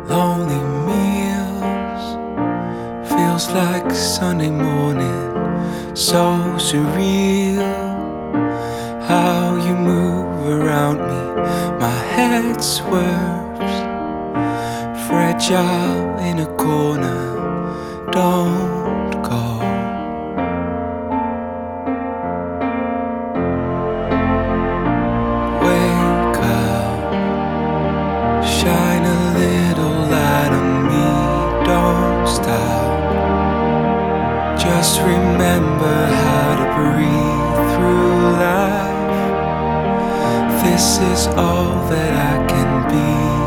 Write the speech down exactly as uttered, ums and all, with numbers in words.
Lonely meals feels like Sunday morning, so surreal. How you move around me, my head swerves, fragile in a corner. Don't go. Wake up, shine a little light on me. Don't stop. Just remember how to breathe through life. This is all that I can be.